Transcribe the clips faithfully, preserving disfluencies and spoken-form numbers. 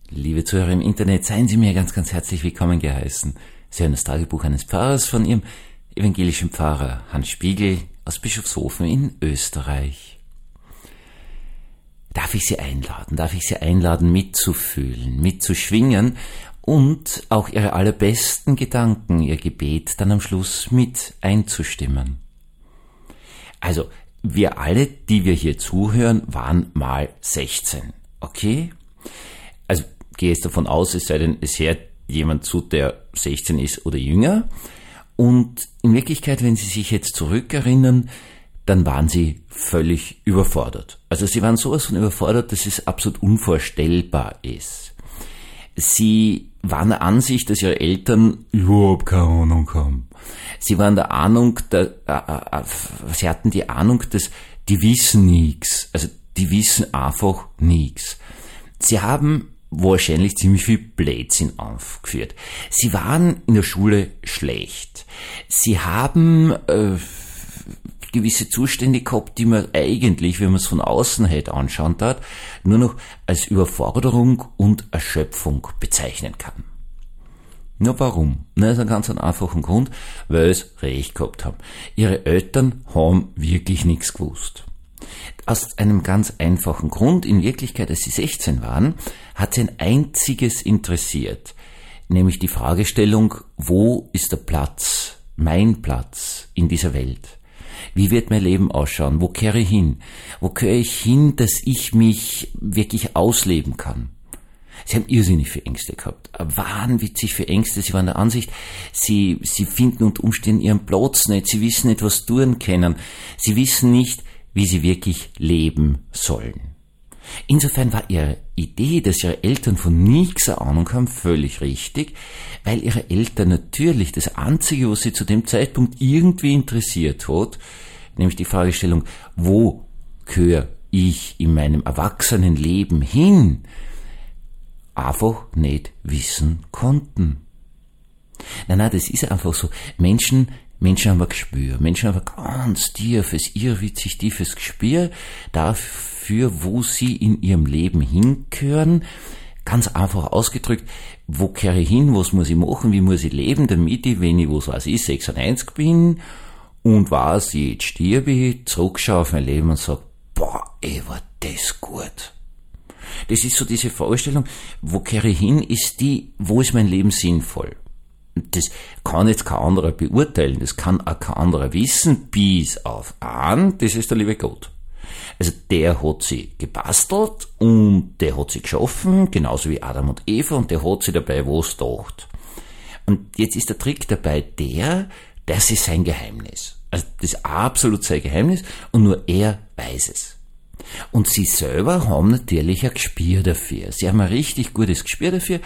Liebe Zuhörer im Internet, seien Sie mir ganz, ganz herzlich willkommen geheißen. Sie hören das Tagebuch eines Pfarrers von Ihrem evangelischen Pfarrer Hans Spiegel aus Bischofshofen in Österreich. Darf ich Sie einladen, darf ich Sie einladen, mitzufühlen, mitzuschwingen und auch Ihre allerbesten Gedanken, Ihr Gebet dann am Schluss mit einzustimmen. Also, wir alle, die wir hier zuhören, waren mal sechzehn, okay? Also, gehe jetzt davon aus, es sei denn, es hört jemand zu, der sechzehn ist oder jünger. Und in Wirklichkeit, wenn Sie sich jetzt zurückerinnern, dann waren Sie völlig überfordert. Also Sie waren sowas von überfordert, dass es absolut unvorstellbar ist. Sie waren der Ansicht, dass Ihre Eltern überhaupt keine Ahnung haben. Sie waren der Ahnung, der, äh, äh, Sie hatten die Ahnung, dass die wissen nichts. Also die wissen einfach nichts. Sie haben wahrscheinlich ziemlich viel Blödsinn aufgeführt. Sie waren in der Schule schlecht. Sie haben äh, gewisse Zustände gehabt, die man eigentlich, wenn man es von außen halt anschauen darf, nur noch als Überforderung und Erschöpfung bezeichnen kann. Na warum? Na, das ist ein ganz einfachen Grund, weil sie recht gehabt haben. Ihre Eltern haben wirklich nichts gewusst. Aus einem ganz einfachen Grund, in Wirklichkeit, als sie sechzehn waren, hat sie ein einziges interessiert, nämlich die Fragestellung, wo ist der Platz, mein Platz in dieser Welt? Wie wird mein Leben ausschauen? Wo kehre ich hin? Wo gehöre ich hin, dass ich mich wirklich ausleben kann? Sie haben irrsinnig viele Ängste gehabt, wahnwitzig viele Ängste. Sie waren der Ansicht, sie, sie finden unter Umständen ihren Platz nicht, sie wissen nicht, was tun können, sie wissen nicht, wie sie wirklich leben sollen. Insofern war ihre Idee, dass ihre Eltern von nichts eine Ahnung haben, völlig richtig, weil ihre Eltern natürlich das Einzige, was sie zu dem Zeitpunkt irgendwie interessiert hat, nämlich die Fragestellung, wo gehöre ich in meinem Erwachsenenleben hin, einfach nicht wissen konnten. Nein, nein, das ist einfach so. Menschen Menschen haben ein Gespür. Menschen haben ein ganz tiefes, irrwitzig tiefes Gespür dafür, wo sie in ihrem Leben hingehören. Ganz einfach ausgedrückt, wo kehre ich hin, was muss ich machen, wie muss ich leben, damit ich, wenn ich, was weiß ich, sechsundneunzig bin und weiß, jetzt stirbe ich, zurückschaue auf mein Leben und sage, boah, ey, war das gut. Das ist so diese Vorstellung, wo kehre ich hin, ist die, wo ist mein Leben sinnvoll? Das kann jetzt kein anderer beurteilen, das kann auch kein anderer wissen, bis auf einen, das ist der liebe Gott. Also der hat sie gebastelt und der hat sie geschaffen, genauso wie Adam und Eva, und der hat sie dabei was gedacht. Und jetzt ist der Trick dabei der, das ist sein Geheimnis. Also das ist absolut sein Geheimnis und nur er weiß es. Und sie selber haben natürlich ein Gespür dafür. Sie haben ein richtig gutes Gespür dafür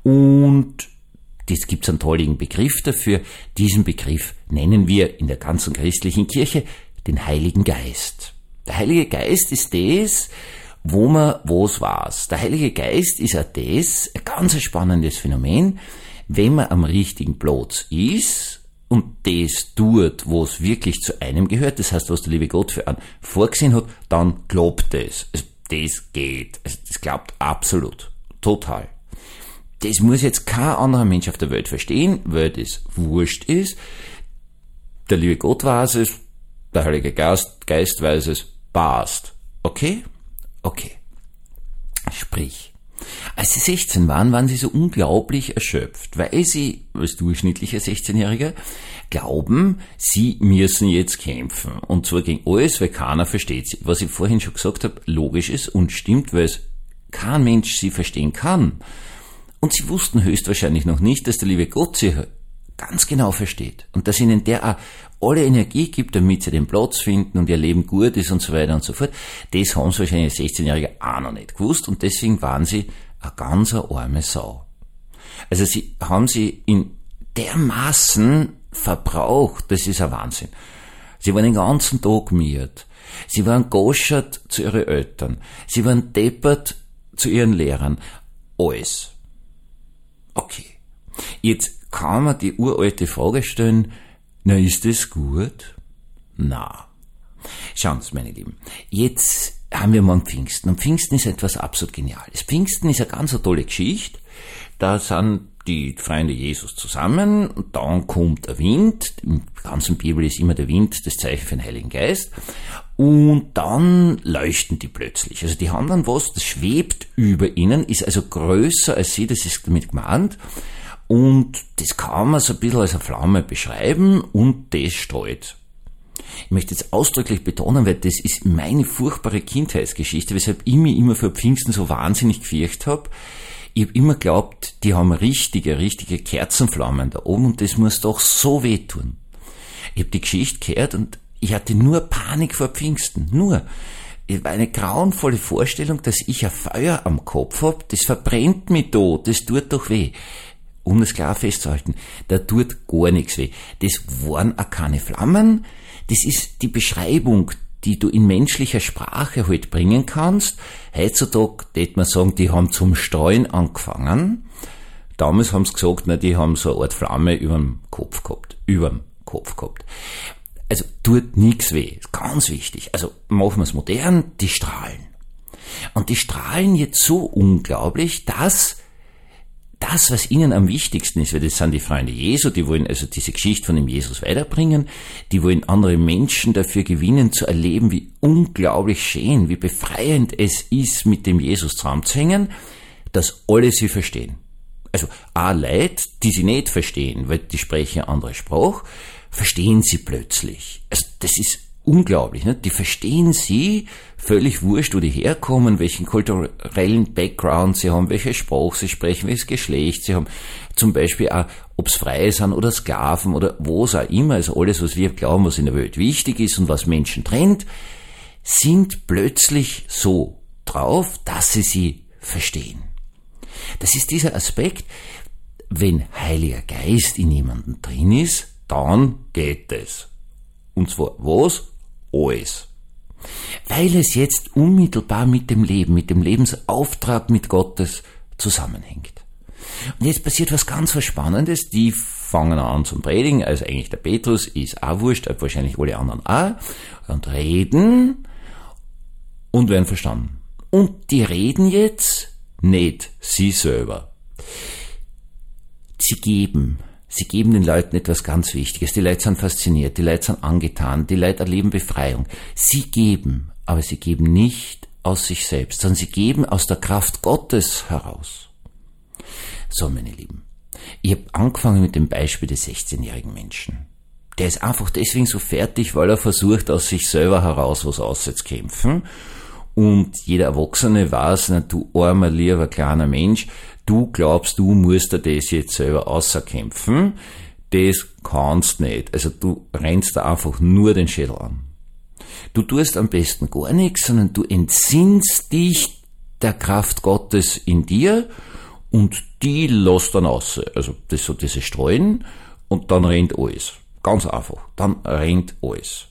und es gibt einen tollen Begriff dafür. Diesen Begriff nennen wir in der ganzen christlichen Kirche den Heiligen Geist. Der Heilige Geist ist das, wo man was weiß. Der Heilige Geist ist auch das, ein ganz spannendes Phänomen, wenn man am richtigen Platz ist und das tut, was wirklich zu einem gehört, das heißt, was der liebe Gott für einen vorgesehen hat, dann klappt das. Also das geht. Also das klappt absolut. Total. Das muss jetzt kein anderer Mensch auf der Welt verstehen, weil das wurscht ist. Der liebe Gott weiß es, der Heilige Geist, Geist weiß es, passt. Okay? Okay. Sprich, als sie sechzehn waren, waren sie so unglaublich erschöpft, weil sie, als durchschnittlicher sechzehnjähriger, glauben, sie müssen jetzt kämpfen. Und zwar gegen alles, weil keiner versteht sie. Was ich vorhin schon gesagt habe, logisch ist und stimmt, weil es kein Mensch sie verstehen kann. Und sie wussten höchstwahrscheinlich noch nicht, dass der liebe Gott sie ganz genau versteht und dass ihnen der auch alle Energie gibt, damit sie den Platz finden und ihr Leben gut ist und so weiter und so fort. Das haben sie wahrscheinlich als sechzehnjährige auch noch nicht gewusst und deswegen waren sie eine ganz arme Sau. Also sie haben sie in dermaßen verbraucht, das ist ein Wahnsinn. Sie waren den ganzen Tag miert. Sie waren goschert zu ihren Eltern. Sie waren deppert zu ihren Lehrern. Alles. Okay. Jetzt kann man die uralte Frage stellen, na, ist das gut? Na. Schauen Sie, meine Lieben. Jetzt haben wir morgen Pfingsten. Und Pfingsten ist etwas absolut Geniales. Pfingsten ist eine ganz eine tolle Geschichte. Da sind die Freunde Jesus zusammen und dann kommt der Wind. Im ganzen Bibel ist immer der Wind das Zeichen für den Heiligen Geist. Und dann leuchten die plötzlich. Also die haben dann was, das schwebt über ihnen, ist also größer als sie, das ist damit gemeint. Und das kann man so ein bisschen als eine Flamme beschreiben und das streut. Ich möchte jetzt ausdrücklich betonen, weil das ist meine furchtbare Kindheitsgeschichte, weshalb ich mich immer für Pfingsten so wahnsinnig gefürchtet habe. Ich habe immer geglaubt, die haben richtige, richtige Kerzenflammen da oben und das muss doch so wehtun. Ich habe die Geschichte gehört und ich hatte nur Panik vor Pfingsten, nur. Es war eine grauenvolle Vorstellung, dass ich ein Feuer am Kopf hab, das verbrennt mich da, das tut doch weh. Um das klar festzuhalten, da tut gar nichts weh. Das waren auch keine Flammen, das ist die Beschreibung, die du in menschlicher Sprache halt bringen kannst. Heutzutage würde man sagen, die haben zum Streuen angefangen. Damals haben sie gesagt, na, die haben so eine Art Flamme überm Kopf gehabt. Überm Kopf gehabt. Also tut nichts weh. Ganz wichtig. Also machen wir es modern, die strahlen. Und die strahlen jetzt so unglaublich, dass das, was ihnen am wichtigsten ist, weil das sind die Freunde Jesu, die wollen also diese Geschichte von dem Jesus weiterbringen, die wollen andere Menschen dafür gewinnen, zu erleben, wie unglaublich schön, wie befreiend es ist, mit dem Jesus zusammenzuhängen, dass alle sie verstehen. Also auch Leute, die sie nicht verstehen, weil die sprechen eine andere Sprache, verstehen sie plötzlich. Also das ist unglaublich, ne? Die verstehen sie, völlig wurscht, wo die herkommen, welchen kulturellen Background sie haben, welche Sprache sie sprechen, welches Geschlecht sie haben, zum Beispiel auch, ob es Freie sind oder Sklaven oder was auch immer, also alles, was wir glauben, was in der Welt wichtig ist und was Menschen trennt, sind plötzlich so drauf, dass sie sie verstehen. Das ist dieser Aspekt, wenn Heiliger Geist in jemandem drin ist, dann geht es. Und zwar was? Alles. Weil es jetzt unmittelbar mit dem Leben, mit dem Lebensauftrag mit Gottes zusammenhängt. Und jetzt passiert was ganz was Spannendes, die fangen an zum Predigen, also eigentlich der Petrus ist auch wurscht, wahrscheinlich alle anderen auch, und reden und werden verstanden. Und die reden jetzt nicht sie selber. Sie geben. Sie geben den Leuten etwas ganz Wichtiges. Die Leute sind fasziniert, die Leute sind angetan, die Leute erleben Befreiung. Sie geben, aber sie geben nicht aus sich selbst, sondern sie geben aus der Kraft Gottes heraus. So, meine Lieben, ich habe angefangen mit dem Beispiel des sechzehnjährigen Menschen. Der ist einfach deswegen so fertig, weil er versucht, aus sich selber heraus was auszukämpfen. Und jeder Erwachsene weiß, na, du armer, lieber kleiner Mensch, du glaubst, du musst dir das jetzt selber außerkämpfen, das kannst nicht. Also du rennst da einfach nur den Schädel an. Du tust am besten gar nichts, sondern du entsinnst dich der Kraft Gottes in dir und die lässt dann raus. Also das so diese Streuen und dann rennt alles. Ganz einfach. Dann rennt alles.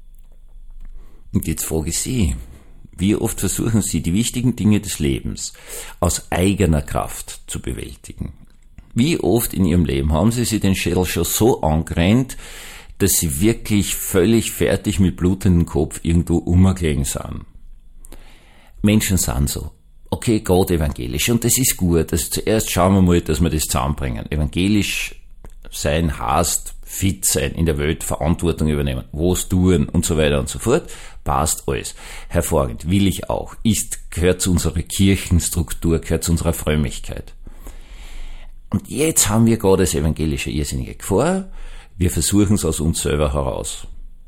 Und jetzt frage ich Sie, wie oft versuchen Sie, die wichtigen Dinge des Lebens aus eigener Kraft zu bewältigen? Wie oft in Ihrem Leben haben Sie sich den Schädel schon so angerennt, dass Sie wirklich völlig fertig mit blutendem Kopf irgendwo umgelegen sind? Menschen sind so. Okay, Gott evangelisch. Und das ist gut. Also zuerst schauen wir mal, dass wir das zusammenbringen. Evangelisch sein heißt fit sein, in der Welt Verantwortung übernehmen, was tun und so weiter und so fort. Passt alles. Hervorragend. Will ich auch. Ist, gehört zu unserer Kirchenstruktur, gehört zu unserer Frömmigkeit. Und jetzt haben wir gerade das evangelische Irrsinnige vor. Wir versuchen es aus uns selber heraus.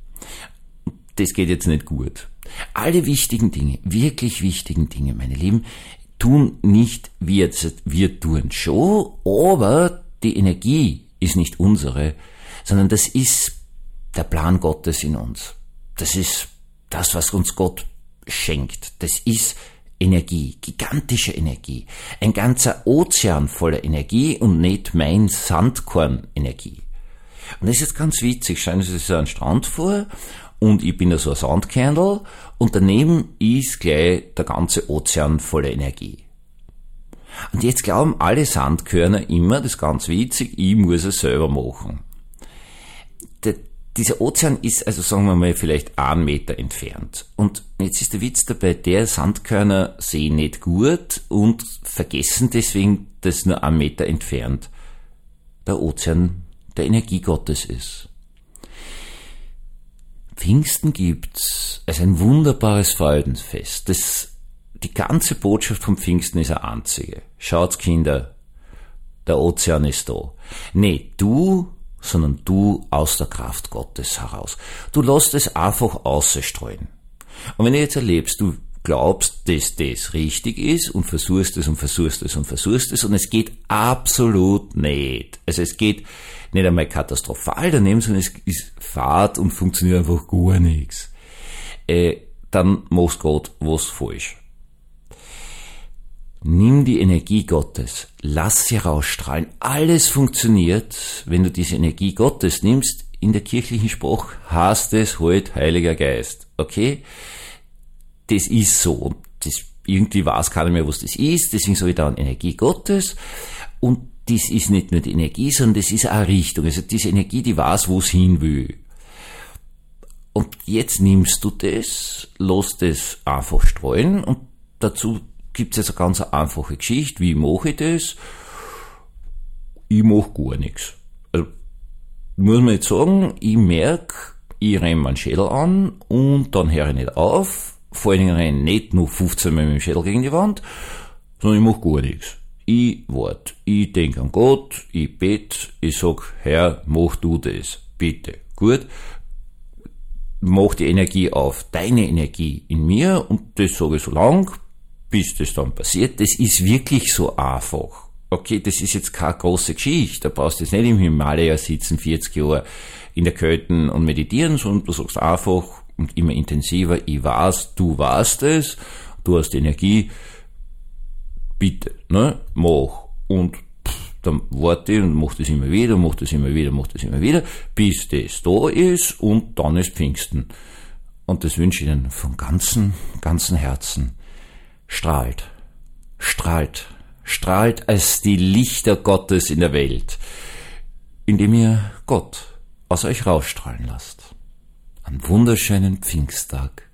Das geht jetzt nicht gut. Alle wichtigen Dinge, wirklich wichtigen Dinge, meine Lieben, tun nicht wir. Wir tun schon, aber die Energie ist nicht unsere, sondern das ist der Plan Gottes in uns. Das ist das, was uns Gott schenkt. Das ist Energie, gigantische Energie. Ein ganzer Ozean voller Energie und nicht mein Sandkorn Energie. Und das ist jetzt ganz witzig. Stellen Sie sich so einen Strand vor und ich bin da so ein Sandkernel und daneben ist gleich der ganze Ozean voller Energie. Und jetzt glauben alle Sandkörner immer, das ist ganz witzig, ich muss es selber machen. Dieser Ozean ist also, sagen wir mal, vielleicht einen Meter entfernt. Und jetzt ist der Witz dabei, der Sandkörner sehen nicht gut und vergessen deswegen, dass nur einen Meter entfernt der Ozean der Energie Gottes ist. Pfingsten gibt's als ein wunderbares Freudenfest. Das, die ganze Botschaft vom Pfingsten ist eine einzige. Schaut's, Kinder, der Ozean ist da. Nee, du, sondern du aus der Kraft Gottes heraus. Du lässt es einfach ausstrahlen. Und wenn du jetzt erlebst, du glaubst, dass das richtig ist und versuchst es und versuchst es und versuchst es und es geht absolut nicht. Also es geht nicht einmal katastrophal daneben, sondern es ist Fahrt und funktioniert einfach gar nichts. Äh, dann machst du gerade was falsch. Nimm die Energie Gottes, lass sie rausstrahlen. Alles funktioniert, wenn du diese Energie Gottes nimmst. In der kirchlichen Sprache heißt es halt Heiliger Geist. Okay? Das ist so. Das, irgendwie weiß keiner mehr, was das ist. Deswegen sage ich dann Energie Gottes. Und das ist nicht nur die Energie, sondern das ist auch eine Richtung. Also diese Energie, die weiß, wo es hin will. Und jetzt nimmst du das, lass das einfach streuen und dazu gibt es jetzt eine ganz einfache Geschichte. Wie mache ich das? Ich mache gar nichts. Also, muss man jetzt sagen, ich merke, ich renne meinen Schädel an und dann höre ich nicht auf. Vor allen Dingen renne ich nicht nur fünfzehn Mal mit dem Schädel gegen die Wand, sondern ich mache gar nichts. Ich warte, ich denke an Gott, ich bete, ich sag, Herr, mach du das, bitte. Gut, mach die Energie auf, deine Energie in mir und das sage ich so lang, bis das dann passiert. Das ist wirklich so einfach. Okay, das ist jetzt keine große Geschichte. Da brauchst du jetzt nicht im Himalaya sitzen, vierzig Jahre in der Kälte und meditieren, sondern du sagst einfach und immer intensiver, ich weiß, du weißt es, du hast Energie, bitte, ne, mach. Und pff, dann warte ich und mach das immer wieder, mach das immer wieder, mach das immer wieder, bis das da ist und dann ist Pfingsten. Und das wünsche ich Ihnen von ganzem, ganzem Herzen. Strahlt, strahlt, strahlt als die Lichter Gottes in der Welt, indem ihr Gott aus euch rausstrahlen lasst. Einen wunderschönen Pfingsttag.